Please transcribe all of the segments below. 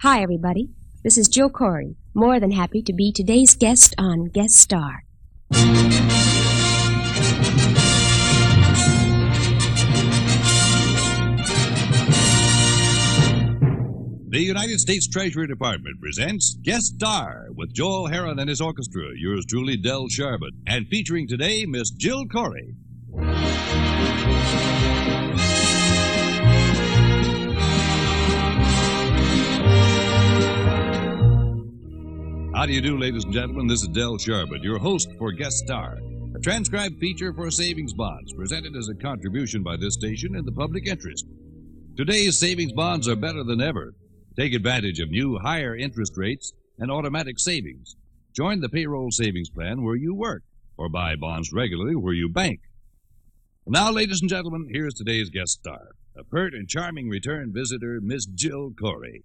Hi, everybody. This is Jill Corey, more than happy to be today's guest on Guest Star. The United States Treasury Department presents Guest Star with Joel Herron and his orchestra, yours truly, Del Sharbutt, and featuring today, Miss Jill Corey. How do you do, ladies and gentlemen? This is Del Sharbutt, your host for Guest Star, a transcribed feature for savings bonds presented as a contribution by this station in the public interest. Today's savings bonds are better than ever. Take advantage of new higher interest rates and automatic savings. Join the payroll savings plan where you work, or buy bonds regularly where you bank. Now, ladies and gentlemen, here's today's guest star, a pert and charming return visitor, Miss Jill Corey.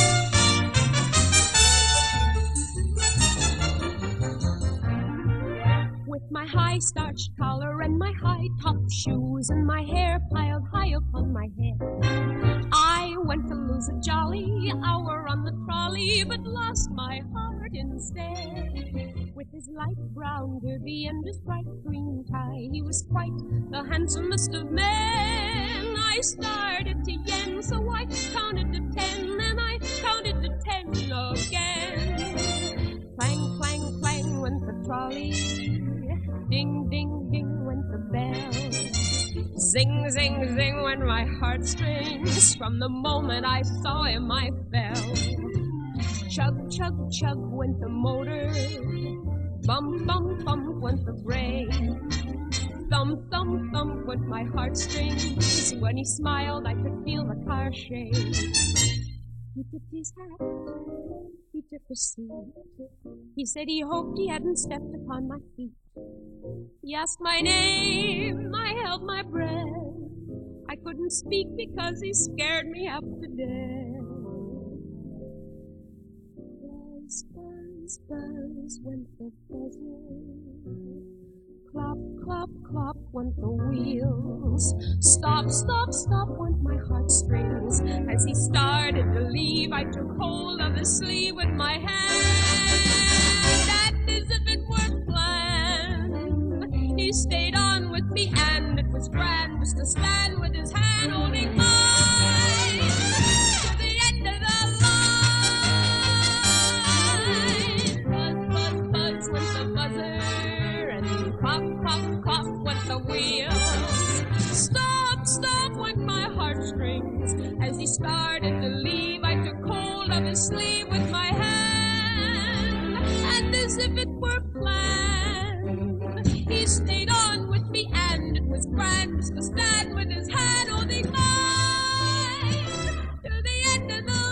With my high starched collar and my high top shoes and my hair piled high upon my head, I went to lose a jolly hour on the trolley, but lost my heart instead. With his light brown derby and his bright green tie, he was quite the handsomest of men. I started to yen, so I counted to 10, and I counted to 10 again. Clang, clang, clang went the trolley. Ding, ding, ding went the bell. Zing, zing, zing went my heartstrings. From the moment I saw him, I fell. Chug, chug, chug went the motor. Bump, bump, bump went the brake. Thump, thump, thump went my heartstrings. When he smiled, I could feel the car shake. He tipped his hat. He took a seat. He said he hoped he hadn't stepped upon my feet. He asked my name, I held my breath. I couldn't speak because he scared me up to death. Buzz, buzz, buzz went the buzzer. Clop, clop, clop went the wheels. Stop, stop, stop went my heartstrings. As he started to leave, I took hold of his sleeve with my hand. And as if it were planned, he stayed on with me, and it was grand just to stand with his hand holding mine to the end of the line. Buzz, buzz, buzz went the buzzer, and pop, pop, pop went the wheels. Stop, stop went my heartstrings. As he started to leave, I took hold of his sleeve with my hand, and as if it were planned, he stayed on with me, and it was grand just to stand with his hand holding mine to the end of the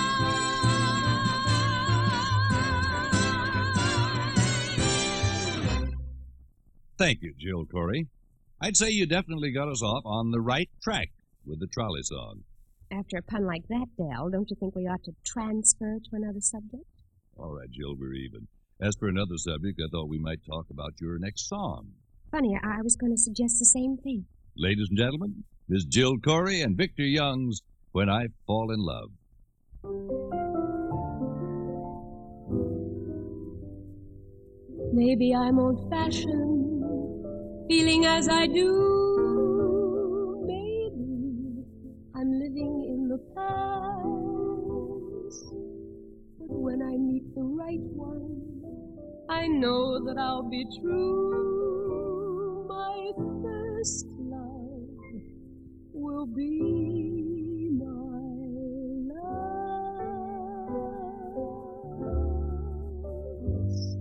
line. Thank you, Jill Corey. I'd say you definitely got us off on the right track with the trolley song. After a pun like that, Del, don't you think we ought to transfer to another subject? All right, Jill, we're even. As for another subject, I thought we might talk about your next song. Funny, I was going to suggest the same thing. Ladies and gentlemen, Miss Jill Corey and Victor Young's When I Fall in Love. Maybe I'm old-fashioned, feeling as I do. Maybe I'm living in the past. But when I meet the right one, I know that I'll be true. My first love will be my last.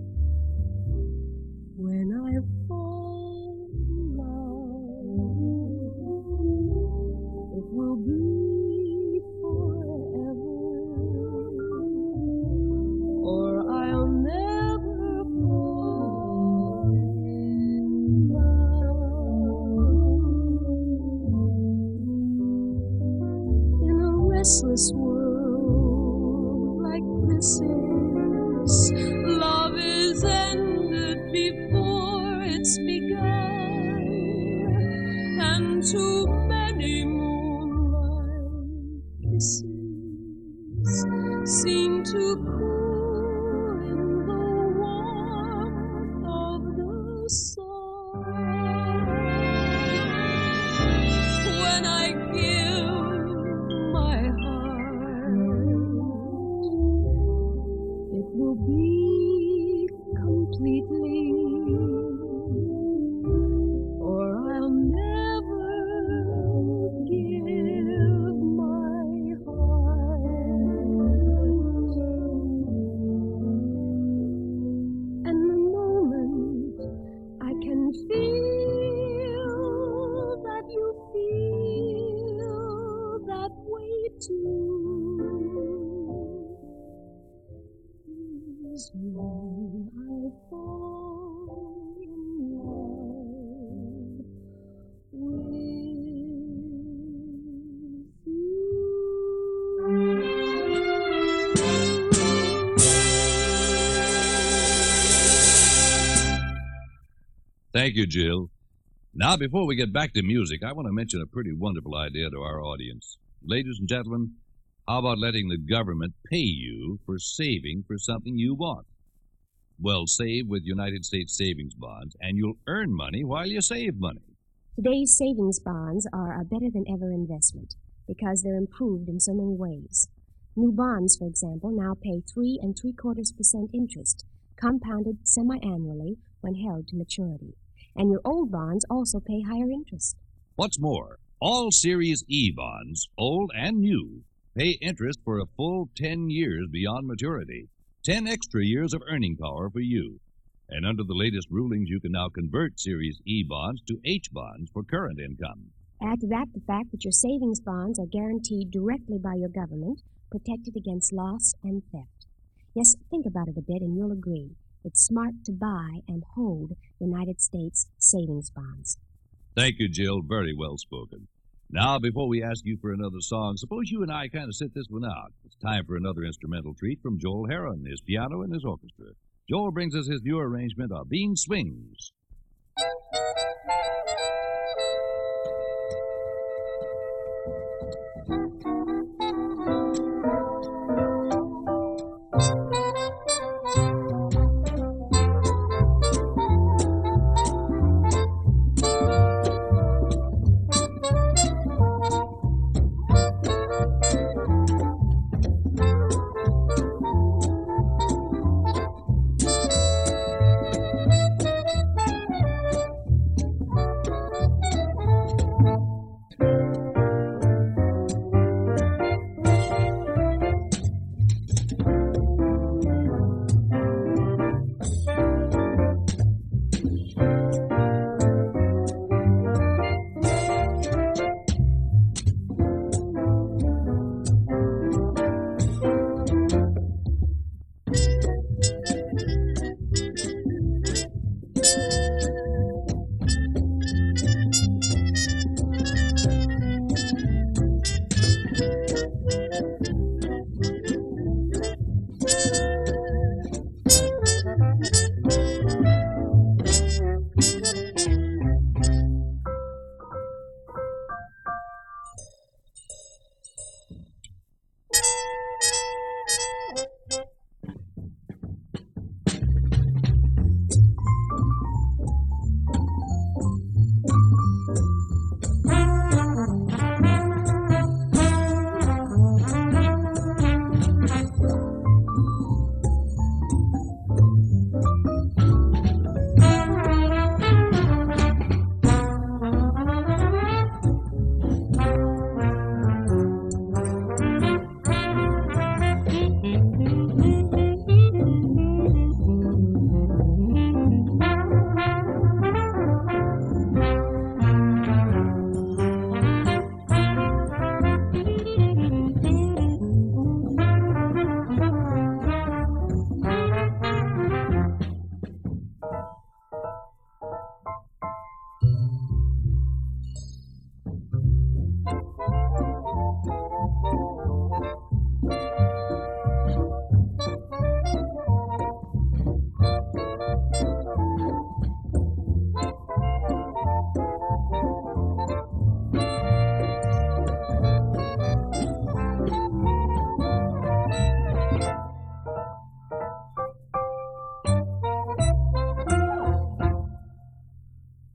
When I fall in love, it will be forever, or I'll never fall in love. In a restless world like this is, love is ended before it's begun, and too many moonlight kisses breeze seemed to cool in the warmth of the sun. When I give my heart, it will be completely, or I'll never give my heart. And the moment I can feel that you feel that way too is when I fall in love with Thank you, Jill. Now, before we get back to music, I want to mention a pretty wonderful idea to our audience. Ladies and gentlemen, how about letting the government pay you for saving for something you want? Well, save with United States savings bonds, and you'll earn money while you save money. Today's savings bonds are a better-than-ever investment because they're improved in so many ways. New bonds, for example, now pay 3 3/4% interest, compounded semi-annually when held to maturity. And your old bonds also pay higher interest. What's more, all Series E bonds, old and new, pay interest for a full 10 years beyond maturity. 10 extra years of earning power for you. And under the latest rulings, you can now convert Series E bonds to H bonds for current income. Add to that the fact that your savings bonds are guaranteed directly by your government, protected against loss and theft. Yes, think about it a bit and you'll agree. It's smart to buy and hold United States savings bonds. Thank you, Jill. Very well spoken. Now, before we ask you for another song, suppose you and I kind of sit this one out. It's time for another instrumental treat from Joel Heron, his piano and his orchestra. Joel brings us his new arrangement of Bean Swings.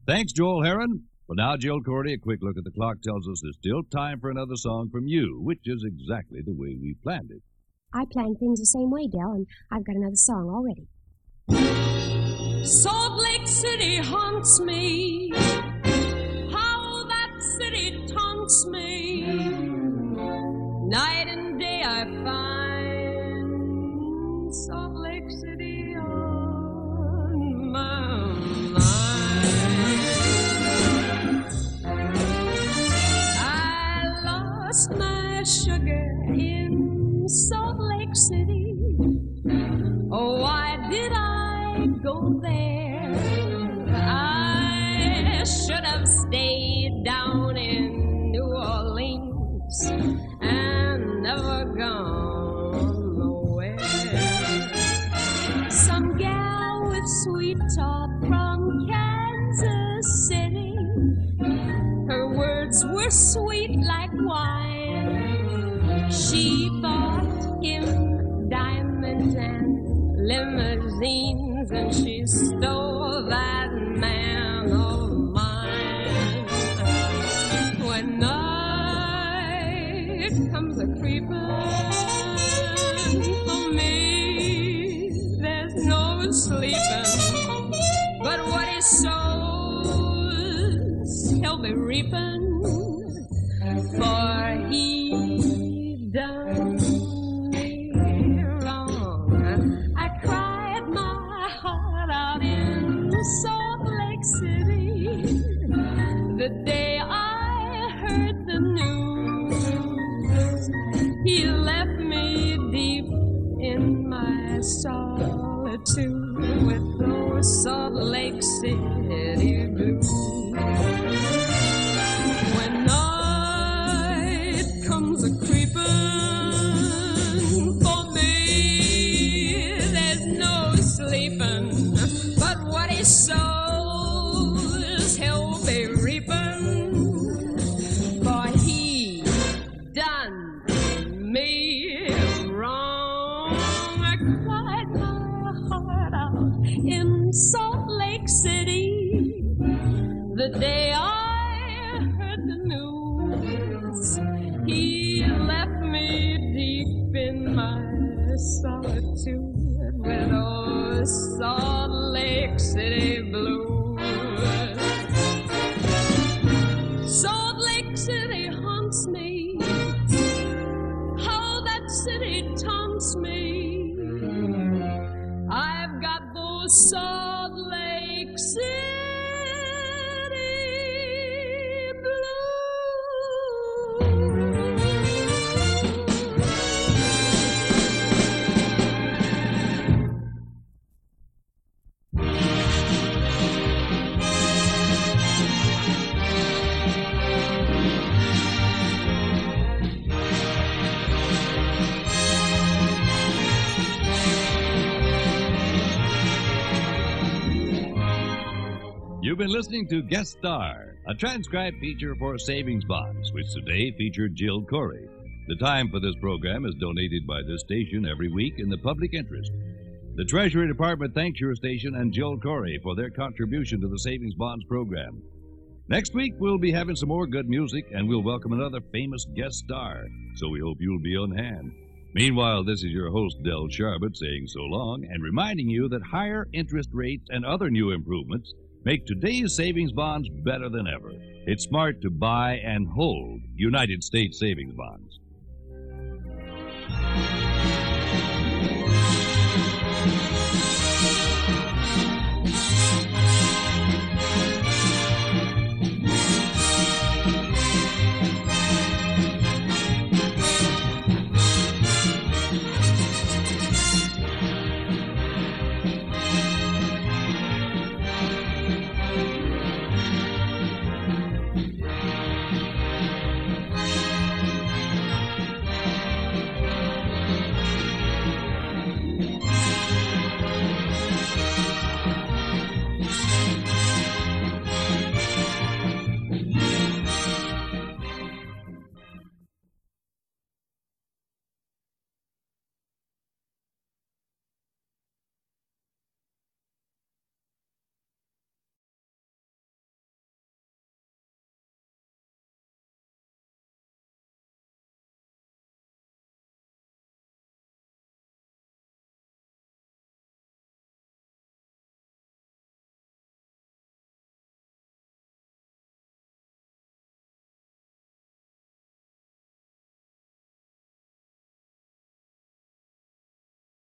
Thanks, Joel Heron. Well, now, Jill Corey, a quick look at the clock tells us there's still time for another song from you, which is exactly the way we planned it. I planned things the same way, Del, and I've got another song already. Salt Lake City haunts me. How that city taunts me. Night and day I find Salt Lake City on my mind. I lost my sugar in Salt Lake City. Oh, why did I go there? I should have stayed down in New Orleans and never gone nowhere. Some gal with sweet talk from Kansas City. Her words were sweet like wine. She thought him diamonds and limousines, and she stole that man of mine. When night comes a-creeping for me, there's no sleeping, but what he sows, he'll be reaping, for he done me wrong. I cried my heart out in Salt Lake City the day I heard the news. He left me deep in my solitude with those Salt Lake City blues. When night comes a-creeping for me, there's no sleeping, but what he sows, he'll be reaping, for he done me wrong. I cried my heart out in Salt Lake City the day I heard the news. He left me deep in my solitude with those Salt Lake City blues. Salt Lake City haunts me. How that city taunts me. I've got those Salt Lake City You've been listening to Guest Star, a transcribed feature for savings bonds, which today featured Jill Corey. The time for this program is donated by this station every week in the public interest. The Treasury Department thanks your station and Jill Corey for their contribution to the savings bonds program. Next week, we'll be having some more good music, and we'll welcome another famous guest star, so we hope you'll be on hand. Meanwhile, this is your host, Del Charbot, saying so long and reminding you that higher interest rates and other new improvements make today's savings bonds better than ever. It's smart to buy and hold United States savings bonds.